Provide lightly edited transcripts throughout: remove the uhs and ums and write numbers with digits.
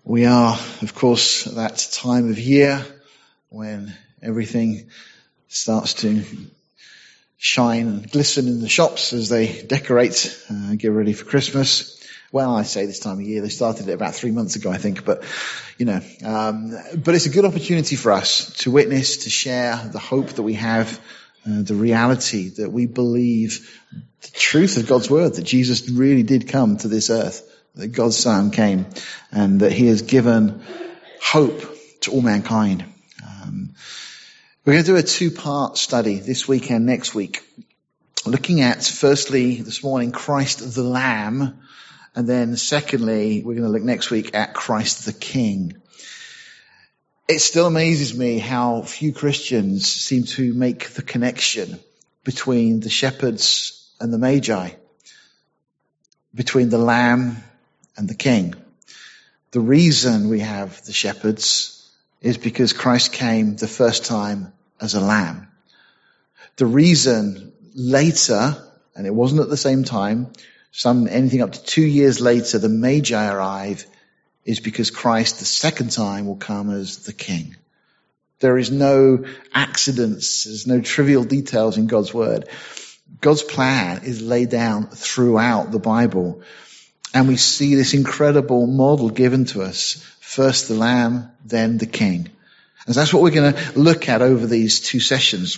We are, of course, at that time of year when everything starts to shine and glisten in the shops as they decorate and get ready for Christmas. Well, I say this time of year. They started it about 3 months ago, I think. But it's a good opportunity for us to witness, to share the hope that we have, the reality that we believe the truth of God's word, that Jesus really did come to this earth, that God's Son came, and that he has given hope to all mankind. We're going to do a two-part study this week and next week, looking at, firstly, this morning, Christ the Lamb, and then secondly, we're going to look next week at Christ the King. It still amazes me how few Christians seem to make the connection between the shepherds and the Magi, between the Lamb and the King. The reason we have the shepherds is because Christ came the first time as a lamb. The reason later, and it wasn't at the same time, anything up to 2 years later, the Magi arrive, is because Christ the second time will come as the King. There is no accidents, there's no trivial details in God's word. God's plan is laid down throughout the Bible. And we see this incredible model given to us. First the Lamb, then the King. And that's what we're going to look at over these two sessions.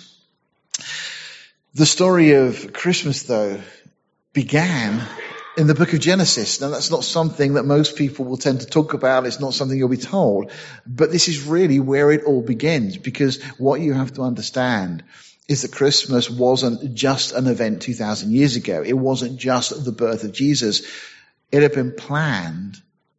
The story of Christmas, though, began in the book of Genesis. Now, that's not something that most people will tend to talk about. It's not something you'll be told. But this is really where it all begins, because what you have to understand is that Christmas wasn't just an event 2,000 years ago. It wasn't just the birth of Jesus. It had been planned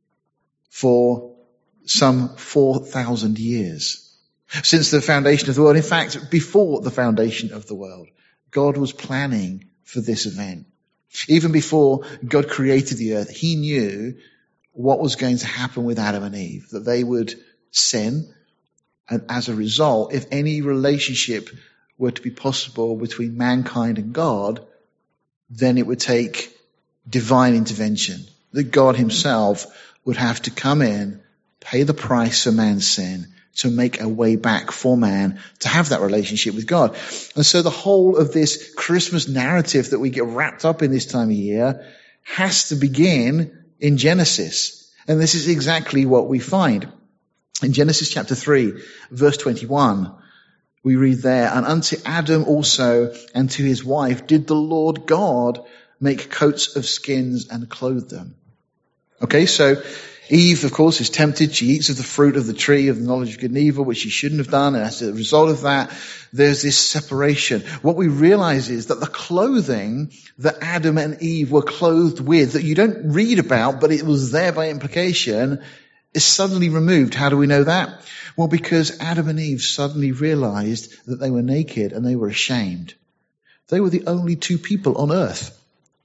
for some 4,000 years. Since the foundation of the world, in fact, before the foundation of the world, God was planning for this event. Even before God created the earth, he knew what was going to happen with Adam and Eve, that they would sin. And as a result, if any relationship were to be possible between mankind and God, then it would take divine intervention, that God himself would have to come in, pay the price for man's sin, to make a way back for man to have that relationship with God. And so the whole of this Christmas narrative that we get wrapped up in this time of year has to begin in Genesis. And this is exactly what we find. In Genesis chapter 3, verse 21, we read there, "And unto Adam also and to his wife did the Lord God make coats of skins and clothe them." Okay, so Eve, of course, is tempted. She eats of the fruit of the tree of the knowledge of good and evil, which she shouldn't have done. And as a result of that, there's this separation. What we realize is that the clothing that Adam and Eve were clothed with, that you don't read about, but it was there by implication, is suddenly removed. How do we know that? Well, because Adam and Eve suddenly realized that they were naked and they were ashamed. They were the only two people on earth.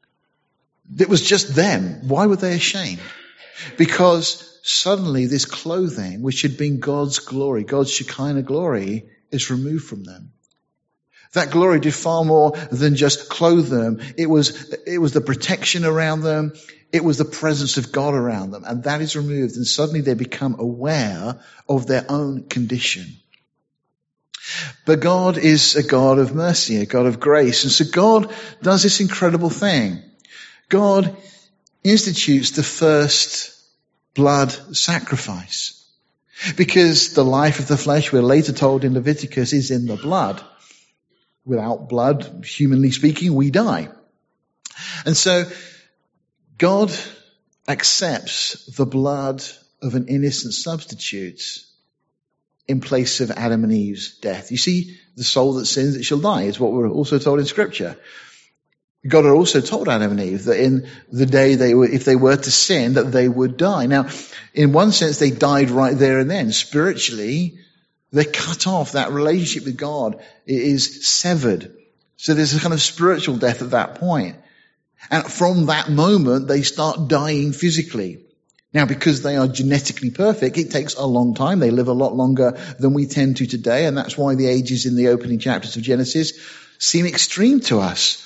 It was just them. Why were they ashamed? Because suddenly this clothing, which had been God's glory, God's Shekinah glory, is removed from them. That glory did far more than just clothe them. It was the protection around them. It was the presence of God around them. And that is removed. And suddenly they become aware of their own condition. But God is a God of mercy, a God of grace. And so God does this incredible thing. God institutes the first blood sacrifice. Because the life of the flesh, we're later told in Leviticus, is in the blood. Without blood, humanly speaking, we die. And so God accepts the blood of an innocent substitute in place of Adam and Eve's death. You see, the soul that sins, it shall die, is what we're also told in Scripture. God had also told Adam and Eve that in the day if they were to sin, that they would die. Now, in one sense, they died right there and then. Spiritually, they cut off. That relationship with God. It is severed. So there's a kind of spiritual death at that point. And from that moment, they start dying physically. Now, because they are genetically perfect, it takes a long time. They live a lot longer than we tend to today. And that's why the ages in the opening chapters of Genesis seem extreme to us.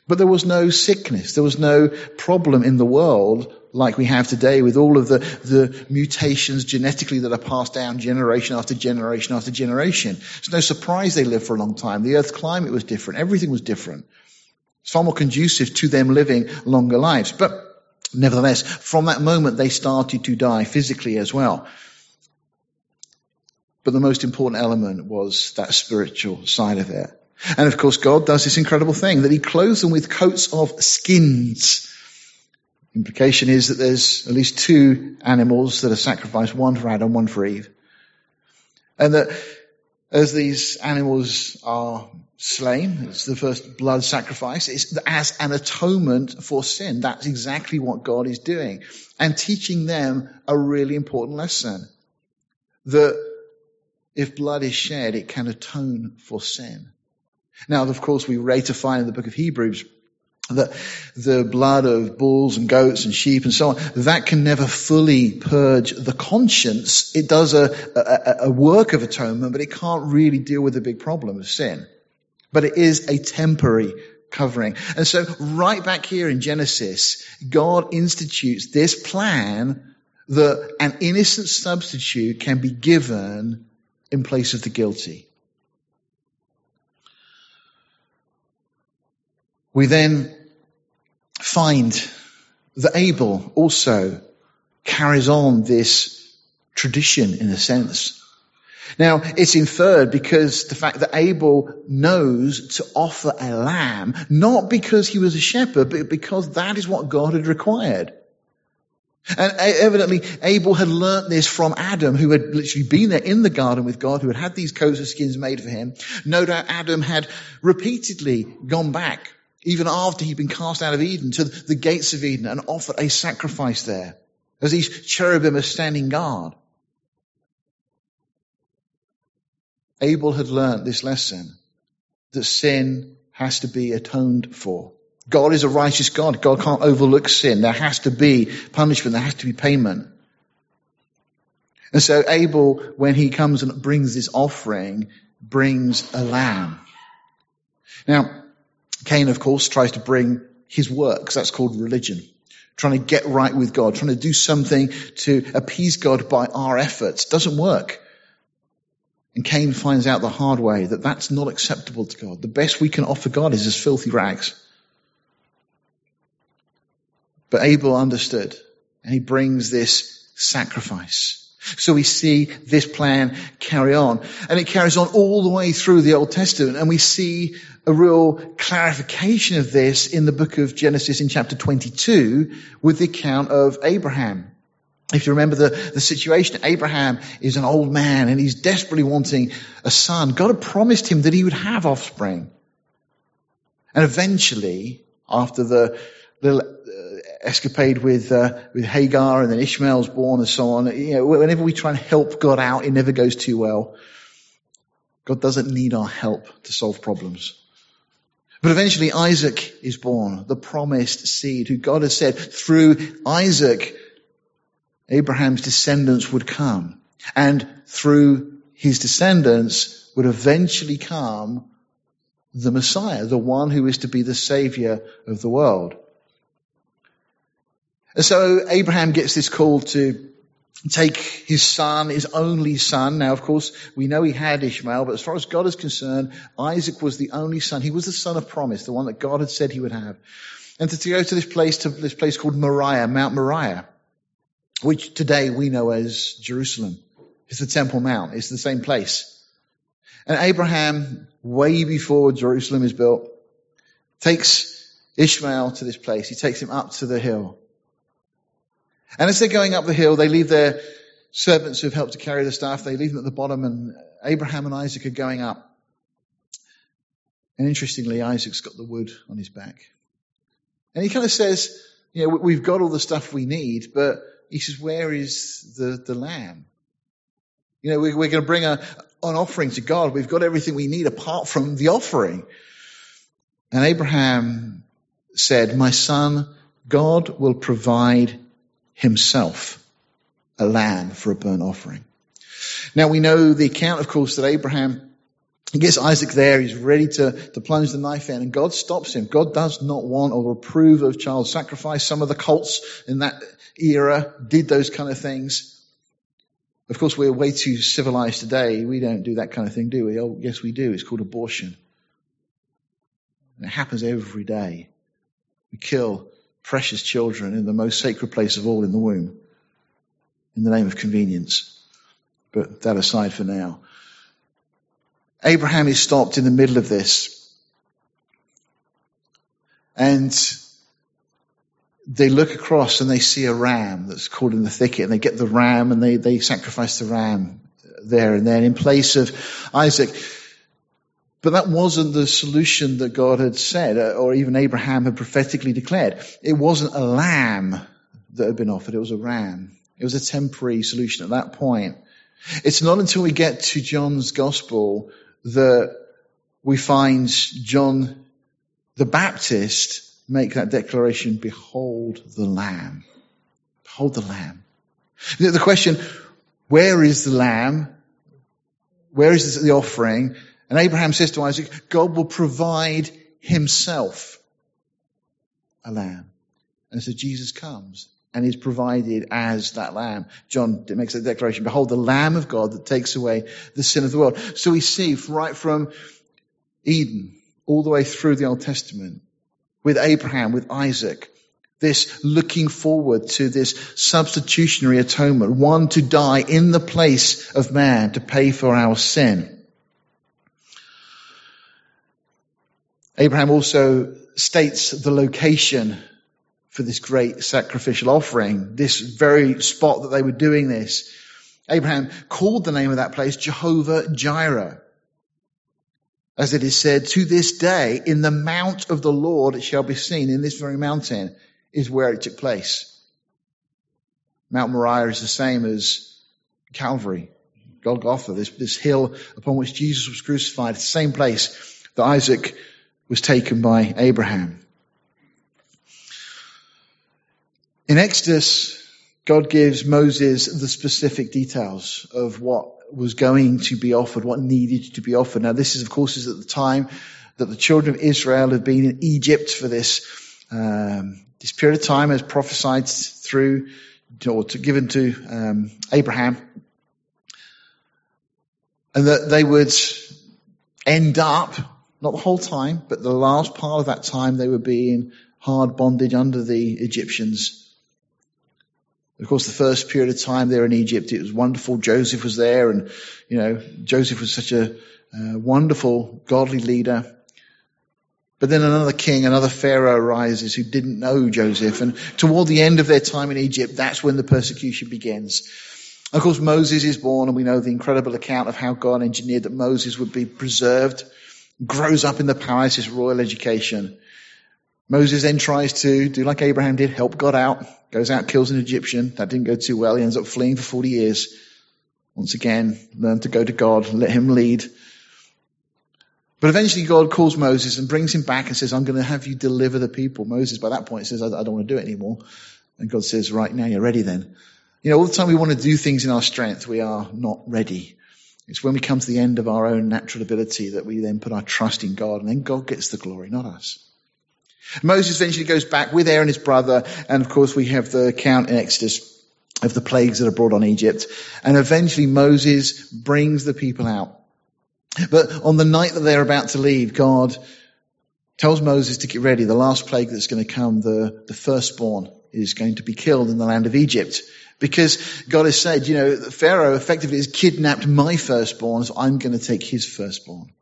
But there was no sickness. There was no problem in the world like we have today with all of the mutations genetically that are passed down generation after generation after generation. It's no surprise they lived for a long time. The Earth's climate was different. Everything was different. It's far more conducive to them living longer lives. But nevertheless, from that moment, they started to die physically as well. But the most important element was that spiritual side of it. And of course, God does this incredible thing that he clothes them with coats of skins. Implication is that there's at least two animals that are sacrificed, one for Adam, one for Eve. And that as these animals are slain, it's the first blood sacrifice, it's as an atonement for sin. That's exactly what God is doing. And teaching them a really important lesson. That if blood is shed, it can atone for sin. Now, of course, we later find in the book of Hebrews that the blood of bulls and goats and sheep and so on, that can never fully purge the conscience. It does a work of atonement, but it can't really deal with the big problem of sin. But it is a temporary covering. And so right back here in Genesis, God institutes this plan that an innocent substitute can be given in place of the guilty. We then find that Abel also carries on this tradition in a sense. Now, it's inferred because the fact that Abel knows to offer a lamb, not because he was a shepherd, but because that is what God had required. And evidently, Abel had learnt this from Adam, who had literally been there in the garden with God, who had had these coats of skins made for him. No doubt Adam had repeatedly gone back, even after he'd been cast out of Eden, to the gates of Eden and offered a sacrifice there, as these cherubim are standing guard. Abel had learnt this lesson, that sin has to be atoned for. God is a righteous God. God can't overlook sin. There has to be punishment. There has to be payment. And so Abel, when he comes and brings this offering, brings a lamb. Now, Cain, of course, tries to bring his works. That's called religion. Trying to get right with God. Trying to do something to appease God by our efforts. Doesn't work. And Cain finds out the hard way that that's not acceptable to God. The best we can offer God is as filthy rags. But Abel understood, and he brings this sacrifice. So we see this plan carry on. And it carries on all the way through the Old Testament. And we see a real clarification of this in the book of Genesis in chapter 22 with the account of Abraham. If you remember the situation, Abraham is an old man and he's desperately wanting a son. God had promised him that he would have offspring. And eventually, after the little escapade with Hagar, and then Ishmael's born and so on, whenever we try and help God out, it never goes too well. God doesn't need our help to solve problems. But eventually Isaac is born, the promised seed, who God has said through Isaac, Abraham's descendants would come. And through his descendants would eventually come the Messiah, the one who is to be the Savior of the world. And so Abraham gets this call to take his son, his only son. Now, of course, we know he had Ishmael, but as far as God is concerned, Isaac was the only son. He was the son of promise, the one that God had said he would have. And to go to this place called Moriah, Mount Moriah, which today we know as Jerusalem. It's the Temple Mount. It's the same place. And Abraham, way before Jerusalem is built, takes Ishmael to this place. He takes him up to the hill. And as they're going up the hill, they leave their servants who have helped to carry the stuff. They leave them at the bottom, and Abraham and Isaac are going up. And interestingly, Isaac's got the wood on his back. And he kind of says, we've got all the stuff we need, but he says, where is the lamb? We're going to bring an offering to God. We've got everything we need apart from the offering. And Abraham said, my son, God will provide himself a lamb for a burnt offering. Now we know the account, of course, that Abraham He gets Isaac there, he's ready to plunge the knife in, and God stops him. God does not want or approve of child sacrifice. Some of the cults in that era did those kind of things. Of course, we're way too civilized today. We don't do that kind of thing, do we? Oh, yes, we do. It's called abortion. And it happens every day. We kill precious children in the most sacred place of all, in the womb, in the name of convenience. But that aside for now. Abraham is stopped in the middle of this. And they look across and they see a ram that's caught in the thicket, and they get the ram and they sacrifice the ram there and then in place of Isaac. But that wasn't the solution that God had said, or even Abraham had prophetically declared. It wasn't a lamb that had been offered, it was a ram. It was a temporary solution at that point. It's not until we get to John's Gospel that we find John the Baptist make that declaration, behold the Lamb. Behold the Lamb. The question, where is the Lamb? Where is the offering? And Abraham says to Isaac, God will provide himself a lamb. And so Jesus comes and is provided as that lamb. John makes that declaration, behold the Lamb of God that takes away the sin of the world. So we see right from Eden all the way through the Old Testament, with Abraham, with Isaac, this looking forward to this substitutionary atonement, one to die in the place of man to pay for our sin. Abraham also states the location for this great sacrificial offering, this very spot that they were doing this. Abraham called the name of that place Jehovah Jireh. As it is said, to this day, in the mount of the Lord it shall be seen. In this very mountain is where it took place. Mount Moriah is the same as Calvary, Golgotha, this hill upon which Jesus was crucified. It's the same place that Isaac was taken by Abraham. In Exodus, God gives Moses the specific details of what was going to be offered, what needed to be offered. Now, this is, of course, is at the time that the children of Israel have been in Egypt for this period of time, as prophesied through, or given to Abraham, and that they would end up, not the whole time, but the last part of that time, they would be in hard bondage under the Egyptians. Of course, the first period of time there in Egypt, it was wonderful. Joseph was there, and, Joseph was such a wonderful, godly leader. But then another king, another Pharaoh arises who didn't know Joseph. And toward the end of their time in Egypt, that's when the persecution begins. Of course, Moses is born, and we know the incredible account of how God engineered that Moses would be preserved, grows up in the palace, his royal education. Moses then tries to do like Abraham did, help God out, goes out, kills an Egyptian. That didn't go too well. He ends up fleeing for 40 years. Once again, learn to go to God, let him lead. But eventually God calls Moses and brings him back and says, I'm going to have you deliver the people. Moses, by that point, says, I don't want to do it anymore. And God says, right, now you're ready then. All the time we want to do things in our strength, we are not ready. It's when we come to the end of our own natural ability that we then put our trust in God, and then God gets the glory, not us. Moses eventually goes back with Aaron, his brother, and of course we have the account in Exodus of the plagues that are brought on Egypt. And eventually Moses brings the people out. But on the night that they're about to leave, God tells Moses to get ready. The last plague that's going to come, the firstborn, is going to be killed in the land of Egypt. Because God has said, Pharaoh effectively has kidnapped my firstborn, so I'm going to take his firstborn.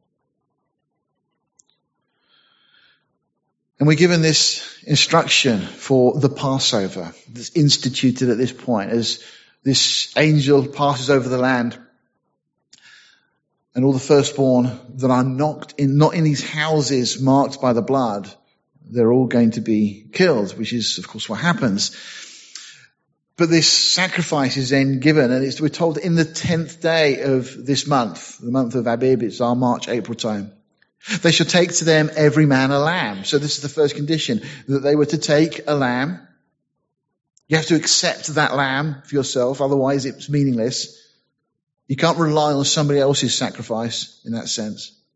And we're given this instruction for the Passover that's instituted at this point as this angel passes over the land. And all the firstborn that are not in these houses marked by the blood, they're all going to be killed, which is, of course, what happens. But this sacrifice is then given, and we're told in the 10th day of this month, the month of Abib, it's our March, April time. They shall take to them every man a lamb. So this is the first condition, that they were to take a lamb. You have to accept that lamb for yourself, otherwise it's meaningless. You can't rely on somebody else's sacrifice in that sense.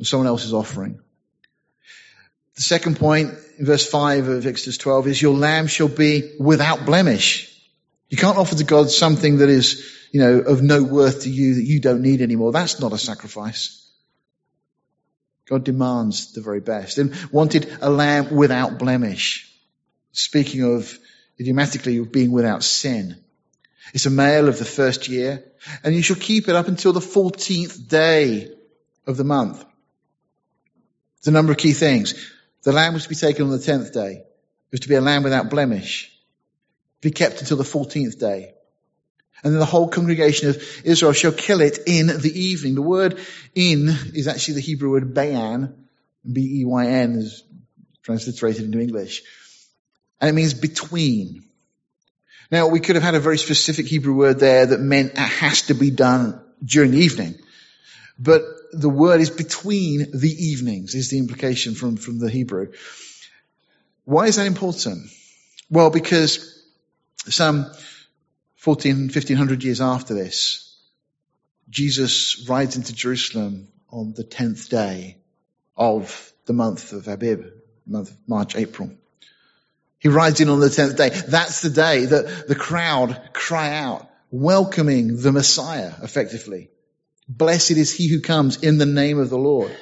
someone else's offering. The second point in verse 5 of Exodus 12 is your lamb shall be without blemish. You can't offer to God something that is, of no worth to you, that you don't need anymore. That's not a sacrifice. God demands the very best and wanted a lamb without blemish. Speaking of idiomatically of being without sin. It's a male of the first year, and you shall keep it up until the 14th day of the month. There's a number of key things. The lamb was to be taken on the 10th day. It was to be a lamb without blemish. Be kept until the 14th day. And then the whole congregation of Israel shall kill it in the evening. The word in is actually the Hebrew word bayan. B-E-Y-N is transliterated into English. And it means between. Now, we could have had a very specific Hebrew word there that meant it has to be done during the evening. But the word is between the evenings, is the implication from the Hebrew. Why is that important? Well, because some 1500 years after this, Jesus rides into Jerusalem on the 10th day of the month of Abib, month of March, April. He rides in on the 10th day. That's the day that the crowd cry out, welcoming the Messiah, effectively. Blessed is he who comes in the name of the Lord.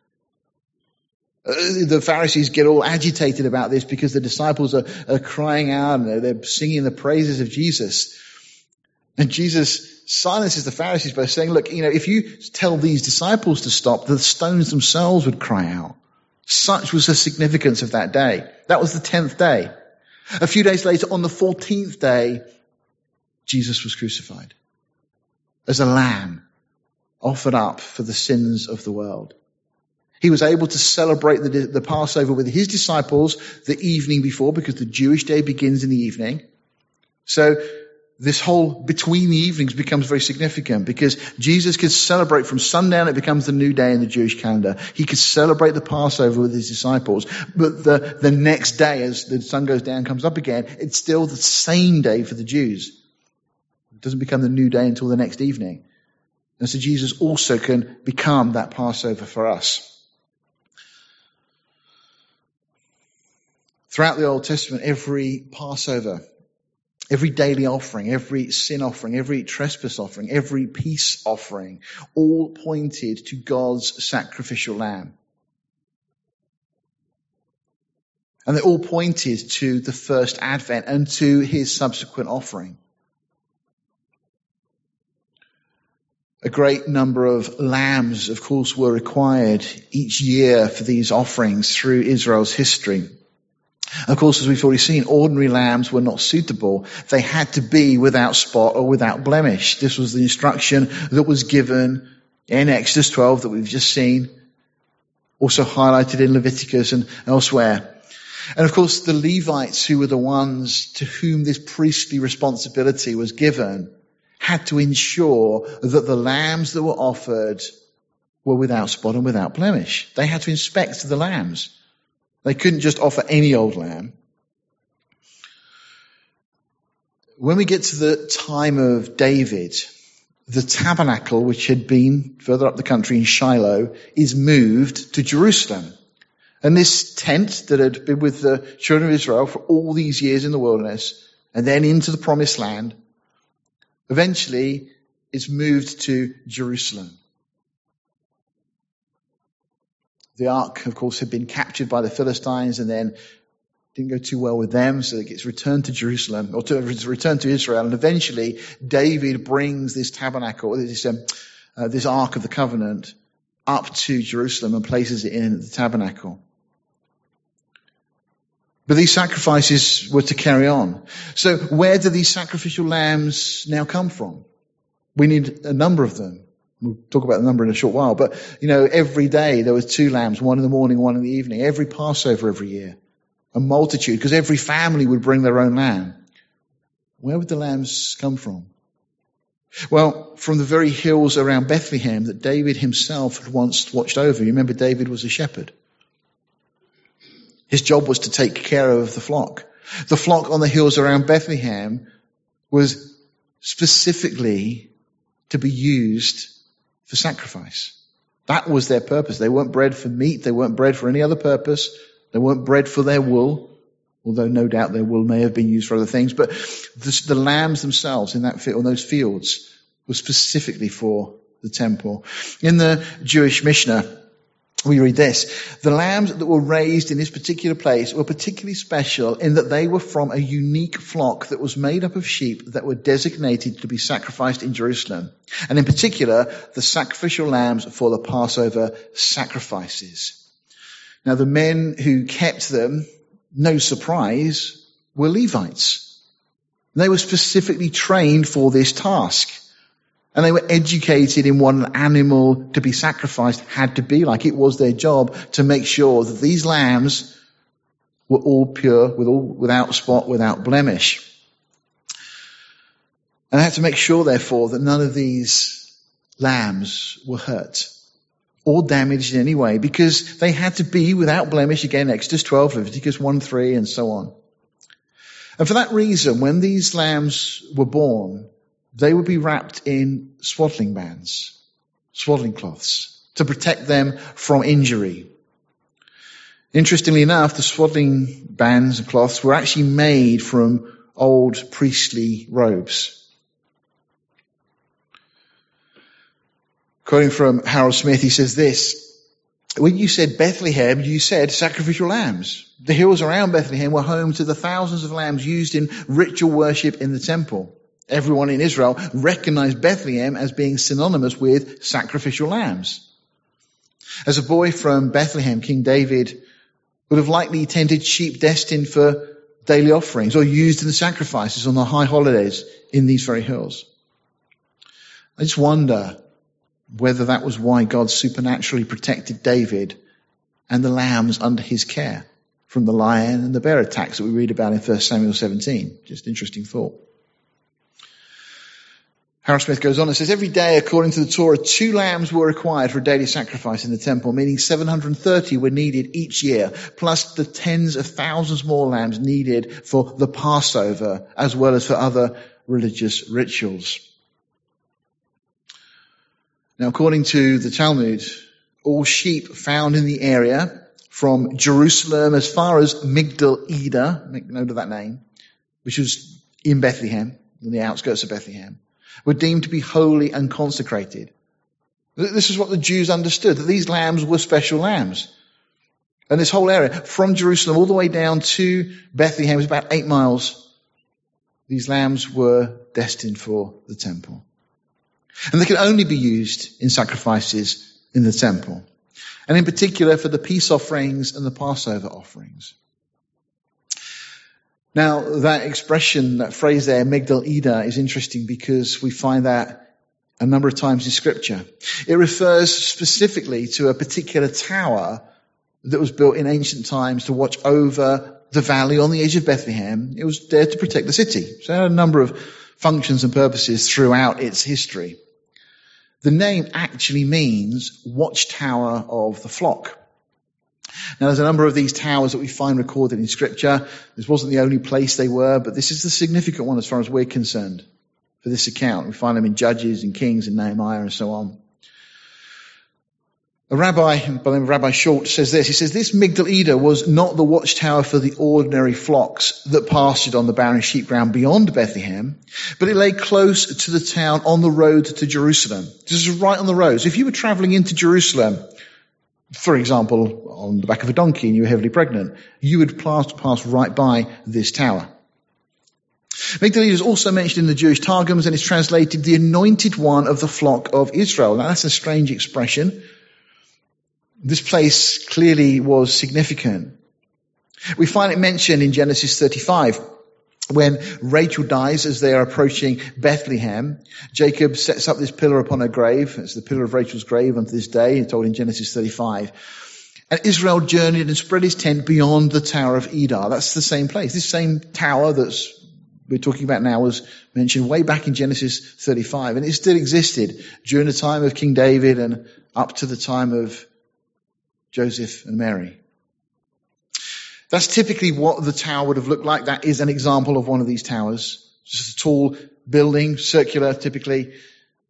The Pharisees get all agitated about this because the disciples are crying out and they're singing the praises of Jesus. And Jesus silences the Pharisees by saying, look, if you tell these disciples to stop, the stones themselves would cry out. Such was the significance of that day. That was the 10th day. A few days later, on the 14th day, Jesus was crucified as a lamb offered up for the sins of the world. He was able to celebrate the Passover with his disciples the evening before, because the Jewish day begins in the evening. So this whole between the evenings becomes very significant, because Jesus could celebrate from sundown, it becomes the new day in the Jewish calendar. He could celebrate the Passover with his disciples, but the next day, as the sun goes down, comes up again, it's still the same day for the Jews. It doesn't become the new day until the next evening. And so Jesus also can become that Passover for us. Throughout the Old Testament, every Passover, every daily offering, every sin offering, every trespass offering, every peace offering, all pointed to God's sacrificial lamb. And they all pointed to the first advent and to his subsequent offering. A great number of lambs, of course, were required each year for these offerings through Israel's history. Of course, as we've already seen, ordinary lambs were not suitable. They had to be without spot or without blemish. This was the instruction that was given in Exodus 12 that we've just seen, also highlighted in Leviticus and elsewhere. And of course, the Levites, who were the ones to whom this priestly responsibility was given, had to ensure that the lambs that were offered were without spot and without blemish. They had to inspect the lambs. They couldn't just offer any old lamb. When we get to the time of David, the tabernacle, which had been further up the country in Shiloh, is moved to Jerusalem. And this tent that had been with the children of Israel for all these years in the wilderness, and then into the promised land, eventually is moved to Jerusalem. The ark, of course, had been captured by the Philistines and then didn't go too well with them, so it gets returned to Jerusalem, or returned to Israel. And eventually, David brings this tabernacle, this ark of the covenant, up to Jerusalem and places it in the tabernacle. But these sacrifices were to carry on. So where do these sacrificial lambs now come from? We need a number of them. We'll talk about the number in a short while. But, every day there was 2 lambs, one in the morning, one in the evening. Every Passover every year. A multitude, because every family would bring their own lamb. Where would the lambs come from? Well, from the very hills around Bethlehem that David himself had once watched over. You remember David was a shepherd. His job was to take care of the flock. The flock on the hills around Bethlehem was specifically to be used for sacrifice. That was their purpose. They weren't bred for meat. They weren't bred for any other purpose. They weren't bred for their wool, although no doubt their wool may have been used for other things. But the lambs themselves in that field, on those fields, were specifically for the temple. In the Jewish Mishnah, we read this: the lambs that were raised in this particular place were particularly special in that they were from a unique flock that was made up of sheep that were designated to be sacrificed in Jerusalem. And in particular, the sacrificial lambs for the Passover sacrifices. Now, the men who kept them, no surprise, were Levites. They were specifically trained for this task. And they were educated in what an animal to be sacrificed had to be like. It was their job to make sure that these lambs were all pure, without spot, without blemish. And they had to make sure, therefore, that none of these lambs were hurt or damaged in any way, because they had to be without blemish. Again, Exodus 12, Leviticus 1:3, and so on. And for that reason, when these lambs were born, they would be wrapped in swaddling bands, swaddling cloths, to protect them from injury. Interestingly enough, the swaddling bands and cloths were actually made from old priestly robes. Quoting from Harold Smith, he says this: when you said Bethlehem, you said sacrificial lambs. The hills around Bethlehem were home to the thousands of lambs used in ritual worship in the temple. Everyone in Israel recognized Bethlehem as being synonymous with sacrificial lambs. As a boy from Bethlehem, King David would have likely tended sheep destined for daily offerings or used in the sacrifices on the high holidays in these very hills. I just wonder whether that was why God supernaturally protected David and the lambs under his care from the lion and the bear attacks that we read about in 1 Samuel 17. Just interesting thought. Harold Smith goes on and says, every day, according to the Torah, 2 lambs were required for a daily sacrifice in the temple, meaning 730 were needed each year, plus the tens of thousands more lambs needed for the Passover, as well as for other religious rituals. Now, according to the Talmud, all sheep found in the area from Jerusalem as far as Migdal Eder, make note of that name, which was in Bethlehem, on the outskirts of Bethlehem, were deemed to be holy and consecrated. This is what the Jews understood, that these lambs were special lambs. And this whole area, from Jerusalem all the way down to Bethlehem, was about 8 miles. These lambs were destined for the temple. And they could only be used in sacrifices in the temple. And in particular for the peace offerings and the Passover offerings. Now, that expression, that phrase there, Migdal Eder, is interesting because we find that a number of times in Scripture. It refers specifically to a particular tower that was built in ancient times to watch over the valley on the edge of Bethlehem. It was there to protect the city. So it had a number of functions and purposes throughout its history. The name actually means watchtower of the flock. Now, there's a number of these towers that we find recorded in Scripture. This wasn't the only place they were, but this is the significant one as far as we're concerned for this account. We find them in Judges and Kings and Nehemiah and so on. A rabbi by the name of Rabbi Short says this. He says, this Migdal Eder was not the watchtower for the ordinary flocks that pastured on the barren sheep ground beyond Bethlehem, but it lay close to the town on the road to Jerusalem. This is right on the road. So if you were traveling into Jerusalem, for example, on the back of a donkey and you were heavily pregnant, you would pass right by this tower. Migdal Eder is also mentioned in the Jewish Targums and is translated the anointed one of the flock of Israel. Now that's a strange expression. This place clearly was significant. We find it mentioned in Genesis 35. When Rachel dies as they are approaching Bethlehem, Jacob sets up this pillar upon her grave. It's the pillar of Rachel's grave unto this day, it's told in Genesis 35. And Israel journeyed and spread his tent beyond the Tower of Eder. That's the same place. This same tower that we're talking about now was mentioned way back in Genesis 35. And it still existed during the time of King David and up to the time of Joseph and Mary. That's typically what the tower would have looked like. That is an example of one of these towers. Just a tall building, circular typically,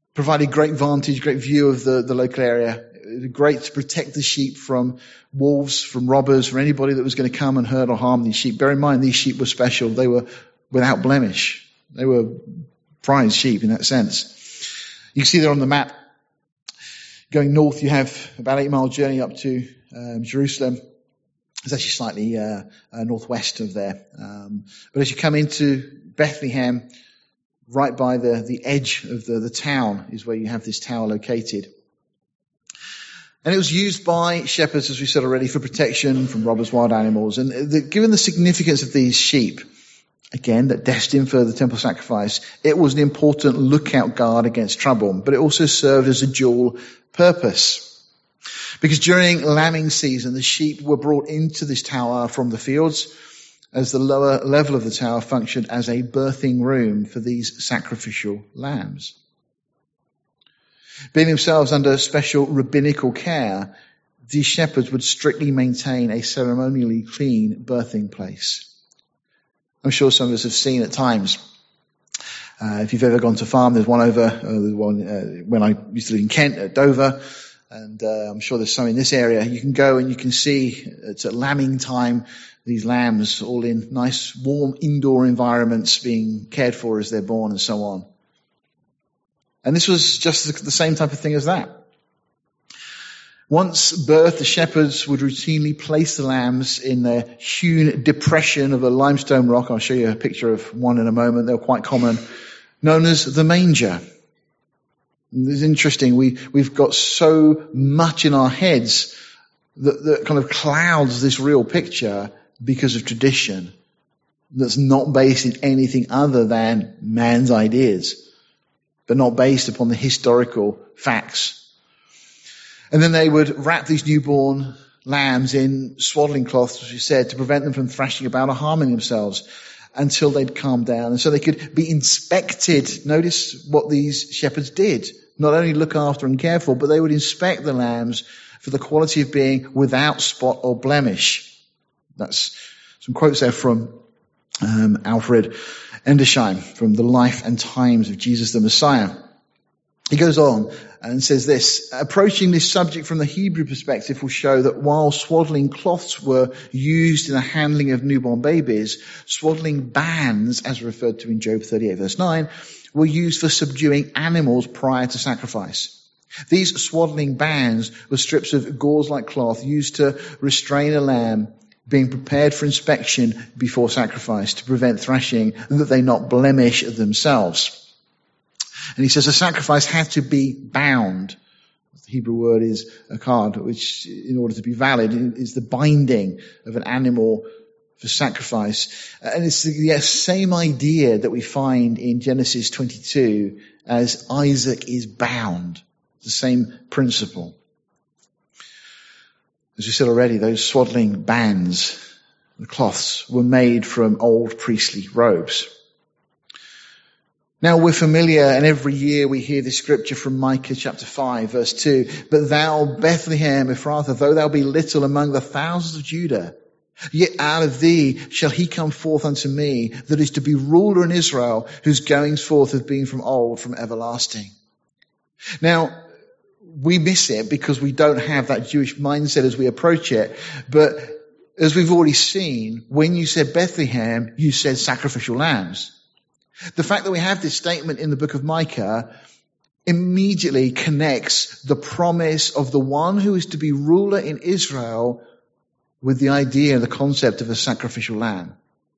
provided great vantage, great view of the local area. It was great to protect the sheep from wolves, from robbers, from anybody that was going to come and hurt or harm these sheep. Bear in mind, these sheep were special. They were without blemish. They were prize sheep in that sense. You can see there on the map, going north, you have about 8 mile journey up to Jerusalem. It's actually slightly northwest of there. But as you come into Bethlehem, right by the edge of the town is where you have this tower located. And it was used by shepherds, as we said already, for protection from robbers, wild animals. And given the significance of these sheep, again, that destined for the temple sacrifice, it was an important lookout guard against trouble. But it also served as a dual purpose. Because during lambing season, the sheep were brought into this tower from the fields, as the lower level of the tower functioned as a birthing room for these sacrificial lambs. Being themselves under special rabbinical care, these shepherds would strictly maintain a ceremonially clean birthing place. I'm sure some of us have seen at times. If you've ever gone to farm, there's one over, when I used to live in Kent at Dover, and I'm sure there's some in this area. You can go and you can see it's at lambing time, these lambs all in nice warm indoor environments being cared for as they're born and so on. And this was just the same type of thing as that. Once birthed, the shepherds would routinely place the lambs in the hewn depression of a limestone rock. I'll show you a picture of one in a moment. They were quite common, known as the manger. It's interesting. We've got so much in our heads that kind of clouds this real picture because of tradition that's not based in anything other than man's ideas, but not based upon the historical facts. And then they would wrap these newborn lambs in swaddling cloths, as we said, to prevent them from thrashing about or harming themselves until they'd calm down. And so they could be inspected. Notice what these shepherds did. Not only look after and care for, but they would inspect the lambs for the quality of being without spot or blemish. That's some quotes there from Alfred Endersheim from The Life and Times of Jesus the Messiah. He goes on and says this: approaching this subject from the Hebrew perspective will show that while swaddling cloths were used in the handling of newborn babies, swaddling bands, as referred to in Job 38 verse 9, were used for subduing animals prior to sacrifice. These swaddling bands were strips of gauze-like cloth used to restrain a lamb being prepared for inspection before sacrifice to prevent thrashing and that they not blemish themselves. And he says a sacrifice had to be bound. The Hebrew word is akad, which in order to be valid is the binding of an animal for sacrifice. And it's the same idea that we find in Genesis 22 as Isaac is bound. The same principle. As we said already, those swaddling bands, the cloths, were made from old priestly robes. Now we're familiar, and every year we hear this scripture from Micah chapter 5 verse 2. But thou, Bethlehem Ephrathah, though thou be little among the thousands of Judah, yet out of thee shall he come forth unto me, that is to be ruler in Israel, whose goings forth have been from old, from everlasting. Now, we miss it because we don't have that Jewish mindset as we approach it. But as we've already seen, when you said Bethlehem, you said sacrificial lambs. The fact that we have this statement in the book of Micah immediately connects the promise of the one who is to be ruler in Israel with the idea, the concept of a sacrificial lamb.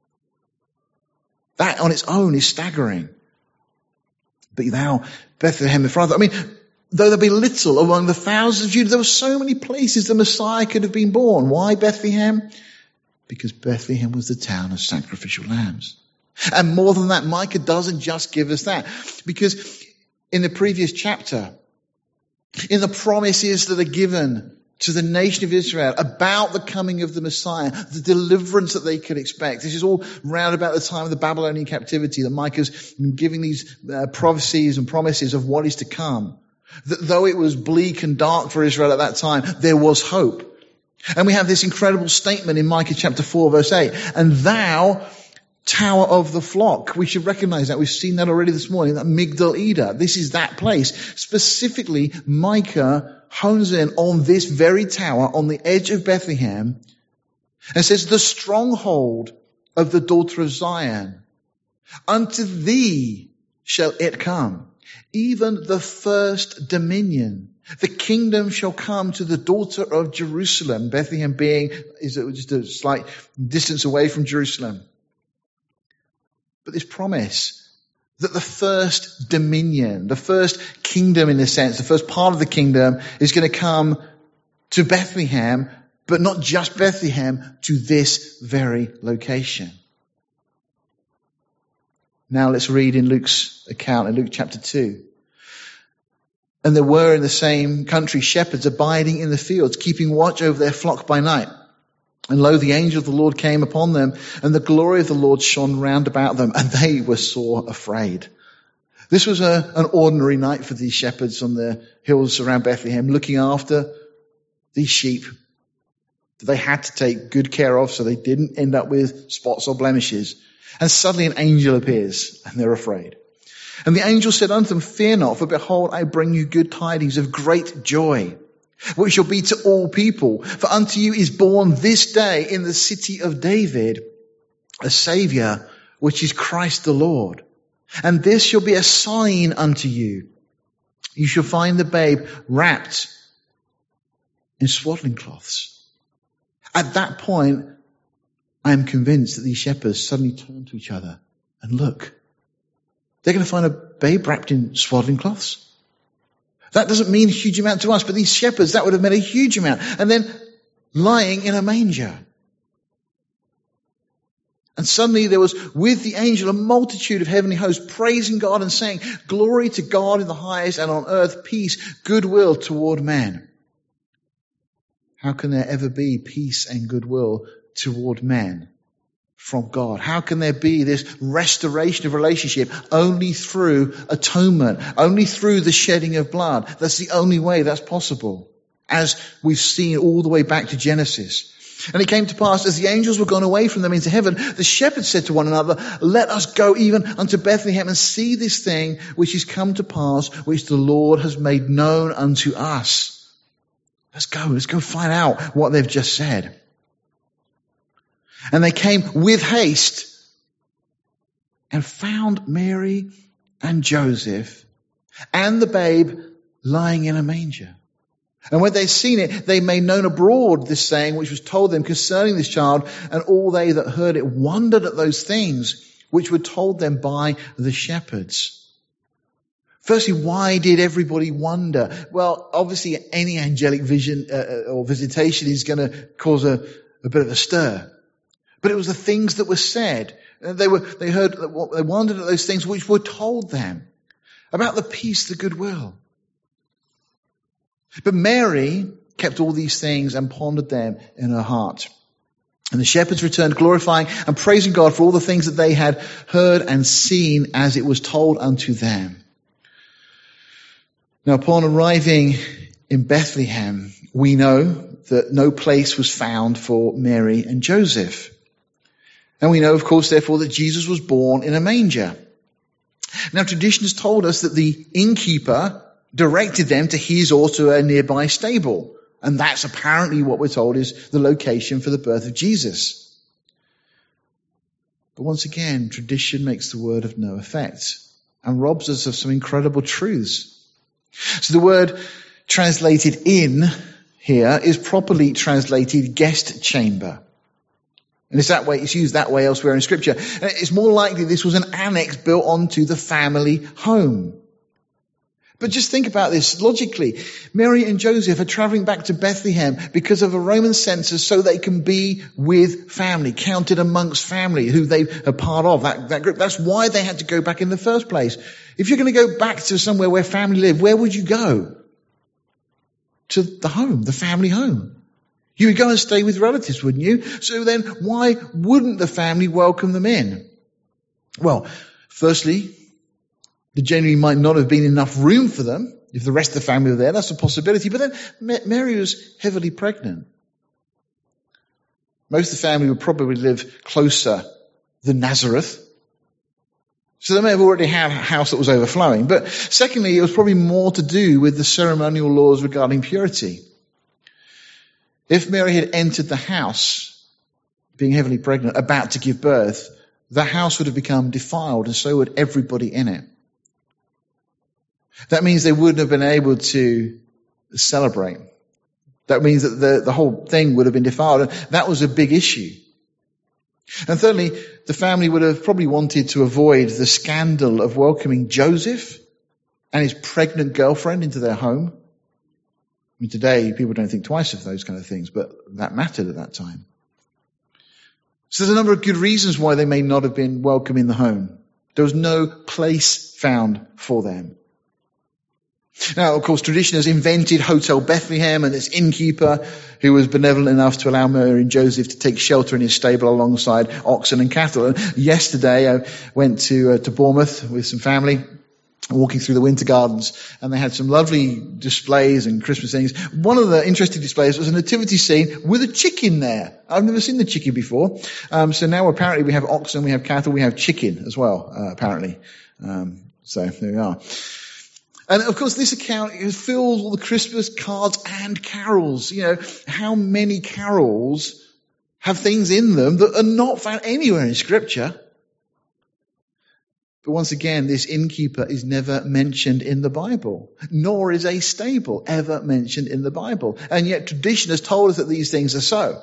That on its own is staggering. But thou, Bethlehem Ephrathah, I mean, though there be little among the thousands of Judah, there were so many places the Messiah could have been born. Why Bethlehem? Because Bethlehem was the town of sacrificial lambs. And more than that, Micah doesn't just give us that. Because in the previous chapter, in the promises that are given to the nation of Israel about the coming of the Messiah, the deliverance that they could expect. This is all round about the time of the Babylonian captivity that Micah's giving these prophecies and promises of what is to come. That though it was bleak and dark for Israel at that time, there was hope. And we have this incredible statement in Micah chapter 4 verse 8. And thou, Tower of the flock. We should recognize that. We've seen that already this morning, that Migdal Eder. This is that place. Specifically, Micah hones in on this very tower on the edge of Bethlehem and says, the stronghold of the daughter of Zion, unto thee shall it come, even the first dominion. The kingdom shall come to the daughter of Jerusalem. Bethlehem is just a slight distance away from Jerusalem. But this promise that the first dominion, the first kingdom in a sense, the first part of the kingdom is going to come to Bethlehem, but not just Bethlehem, to this very location. Now let's read in Luke's account, in Luke chapter 2. And there were in the same country shepherds abiding in the fields, keeping watch over their flock by night. And lo, the angel of the Lord came upon them, and the glory of the Lord shone round about them, and they were sore afraid. This was an ordinary night for these shepherds on the hills around Bethlehem, looking after these sheep that they had to take good care of so they didn't end up with spots or blemishes. And suddenly an angel appears, and they're afraid. And the angel said unto them, fear not, for behold, I bring you good tidings of great joy, which shall be to all people. For unto you is born this day in the city of David a Saviour, which is Christ the Lord. And this shall be a sign unto you. You shall find the babe wrapped in swaddling cloths. At that point, I am convinced that these shepherds suddenly turn to each other and look. They're going to find a babe wrapped in swaddling cloths. That doesn't mean a huge amount to us, but these shepherds, that would have meant a huge amount. And then lying in a manger. And suddenly there was with the angel a multitude of heavenly hosts praising God and saying, glory to God in the highest, and on earth peace, goodwill toward men. How can there ever be peace and goodwill toward men from God? How can there be this restoration of relationship? Only through atonement, only through the shedding of blood. That's the only way that's possible, as we've seen all the way back to Genesis. And it came to pass, as the angels were gone away from them into heaven, the shepherds said to one another, let us go even unto Bethlehem and see this thing which is come to pass, which the Lord has made known unto us. Let's go find out what they've just said. And they came with haste and found Mary and Joseph and the babe lying in a manger. And when they'd seen it, they made known abroad this saying which was told them concerning this child, and all they that heard it wondered at those things which were told them by the shepherds. Firstly, why did everybody wonder? Well, obviously any angelic vision or visitation is going to cause a bit of a stir. But it was the things that were said. They wondered at those things which were told them about the peace, the goodwill. But Mary kept all these things and pondered them in her heart. And the shepherds returned, glorifying and praising God for all the things that they had heard and seen as it was told unto them. Now, upon arriving in Bethlehem, we know that no place was found for Mary and Joseph. And we know, of course, therefore, that Jesus was born in a manger. Now, tradition has told us that the innkeeper directed them to his or to a nearby stable. And that's apparently what we're told is the location for the birth of Jesus. But once again, tradition makes the word of no effect and robs us of some incredible truths. So the word translated in here is properly translated guest chamber. And it's used that way elsewhere in Scripture. And it's more likely this was an annex built onto the family home. But just think about this logically. Mary and Joseph are traveling back to Bethlehem because of a Roman census so they can be with family, counted amongst family who they are part of, that group. That's why they had to go back in the first place. If you're going to go back to somewhere where family live, where would you go? To the home, the family home. You would go and stay with relatives, wouldn't you? So then why wouldn't the family welcome them in? Well, firstly, there generally might not have been enough room for them. If the rest of the family were there, that's a possibility. But then Mary was heavily pregnant. Most of the family would probably live closer the Nazareth. So they may have already had a house that was overflowing. But secondly, it was probably more to do with the ceremonial laws regarding purity. If Mary had entered the house, being heavily pregnant, about to give birth, the house would have become defiled, and so would everybody in it. That means they wouldn't have been able to celebrate. That means that the whole thing would have been defiled. And that was a big issue. And thirdly, the family would have probably wanted to avoid the scandal of welcoming Joseph and his pregnant girlfriend into their home. I mean, today people don't think twice of those kind of things, but that mattered at that time. So there's a number of good reasons why they may not have been welcome in the home. There was no place found for them. Now, of course, tradition has invented Hotel Bethlehem and its innkeeper, who was benevolent enough to allow Mary and Joseph to take shelter in his stable alongside oxen and cattle. And yesterday, I went to Bournemouth with some family, walking through the Winter Gardens, and they had some lovely displays and Christmas things. One of the interesting displays was a nativity scene with a chicken there. I've never seen the chicken before. So now apparently we have oxen, we have cattle, we have chicken as well, apparently. So there we are. And of course, this account is filled with all the Christmas cards and carols. You know, how many carols have things in them that are not found anywhere in Scripture? But once again, this innkeeper is never mentioned in the Bible, nor is a stable ever mentioned in the Bible. And yet tradition has told us that these things are so.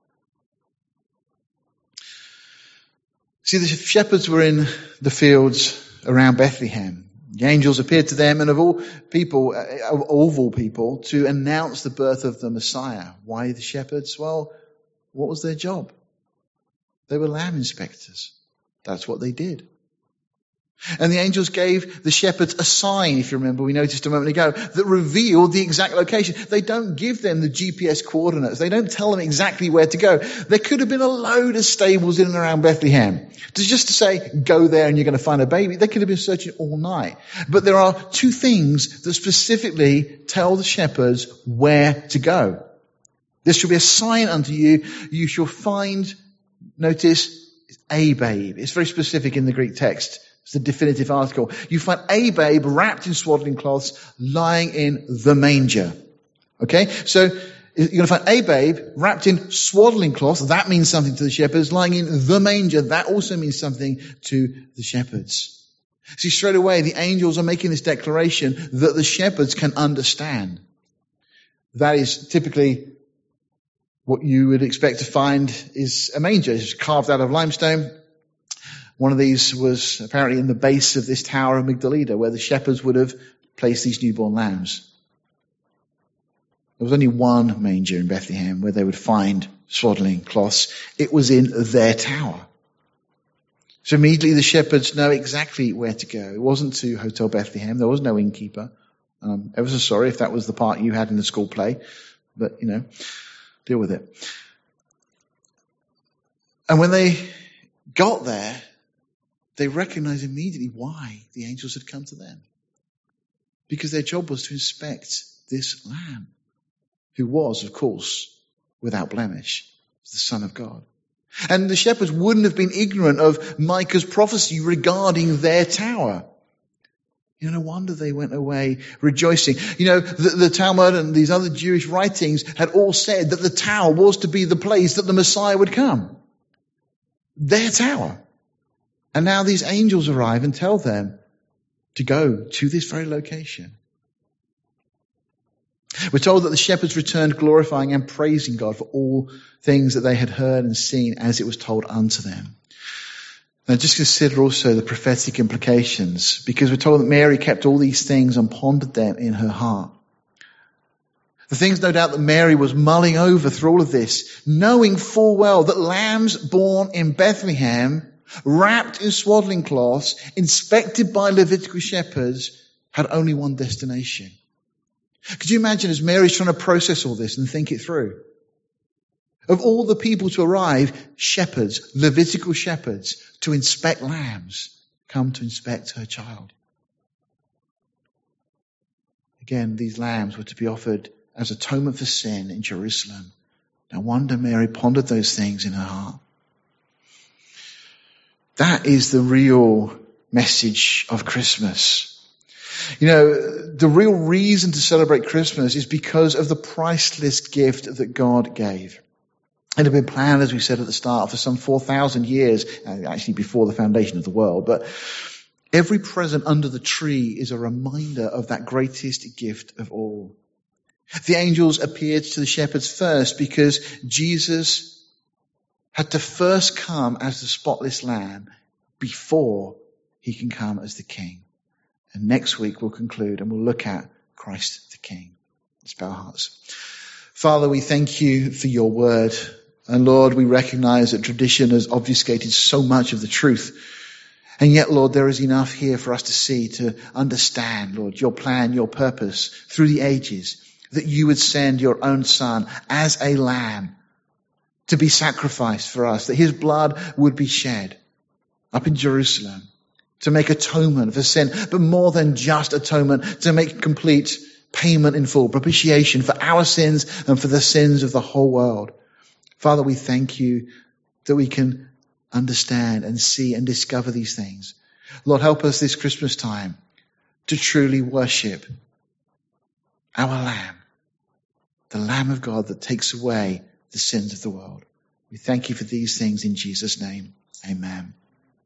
See, the shepherds were in the fields around Bethlehem. The angels appeared to them, and of all people, to announce the birth of the Messiah. Why the shepherds? Well, what was their job? They were lamb inspectors. That's what they did. And the angels gave the shepherds a sign, if you remember, we noticed a moment ago, that revealed the exact location. They don't give them the GPS coordinates. They don't tell them exactly where to go. There could have been a load of stables in and around Bethlehem. Just to say, go there and you're going to find a baby, they could have been searching all night. But there are two things that specifically tell the shepherds where to go. This shall be a sign unto you. You shall find, notice, a babe. It's very specific in the Greek text. It's the definitive article. You find a babe wrapped in swaddling cloths lying in the manger. Okay? So you're going to find a babe wrapped in swaddling cloths. That means something to the shepherds. Lying in the manger. That also means something to the shepherds. See, straight away, the angels are making this declaration that the shepherds can understand. That is typically what you would expect to find is a manger. It's carved out of limestone. One of these was apparently in the base of this Tower of Migdalida, where the shepherds would have placed these newborn lambs. There was only one manger in Bethlehem where they would find swaddling cloths. It was in their tower. So immediately the shepherds know exactly where to go. It wasn't to Hotel Bethlehem. There was no innkeeper. I'm ever so sorry if that was the part you had in the school play. But, deal with it. And when they got there, they recognized immediately why the angels had come to them. Because their job was to inspect this lamb, who was, of course, without blemish, the Son of God. And the shepherds wouldn't have been ignorant of Micah's prophecy regarding their tower. No wonder they went away rejoicing. The Talmud and these other Jewish writings had all said that the tower was to be the place that the Messiah would come. Their tower. And now these angels arrive and tell them to go to this very location. We're told that the shepherds returned glorifying and praising God for all things that they had heard and seen as it was told unto them. Now just consider also the prophetic implications, because we're told that Mary kept all these things and pondered them in her heart. The things, no doubt, that Mary was mulling over through all of this, knowing full well that lambs born in Bethlehem, wrapped in swaddling cloths, inspected by Levitical shepherds, had only one destination. Could you imagine as Mary's trying to process all this and think it through? Of all the people to arrive, shepherds, Levitical shepherds, to inspect lambs, come to inspect her child. Again, these lambs were to be offered as atonement for sin in Jerusalem. No wonder Mary pondered those things in her heart. That is the real message of Christmas. You know, the real reason to celebrate Christmas is because of the priceless gift that God gave. It had been planned, as we said at the start, for some 4,000 years, actually before the foundation of the world. But every present under the tree is a reminder of that greatest gift of all. The angels appeared to the shepherds first because Jesus had to first come as the spotless lamb before he can come as the king. And next week we'll conclude and we'll look at Christ the King. Let's bow our hearts. Father, we thank you for your word. And Lord, we recognize that tradition has obfuscated so much of the truth. And yet, Lord, there is enough here for us to see, to understand, Lord, your plan, your purpose through the ages, that you would send your own Son as a lamb to be sacrificed for us, that his blood would be shed up in Jerusalem to make atonement for sin, but more than just atonement, to make complete payment in full, propitiation for our sins and for the sins of the whole world. Father, we thank you that we can understand and see and discover these things. Lord, help us this Christmas time to truly worship our Lamb, the Lamb of God that takes away the sins of the world. We thank you for these things in Jesus' name. Amen.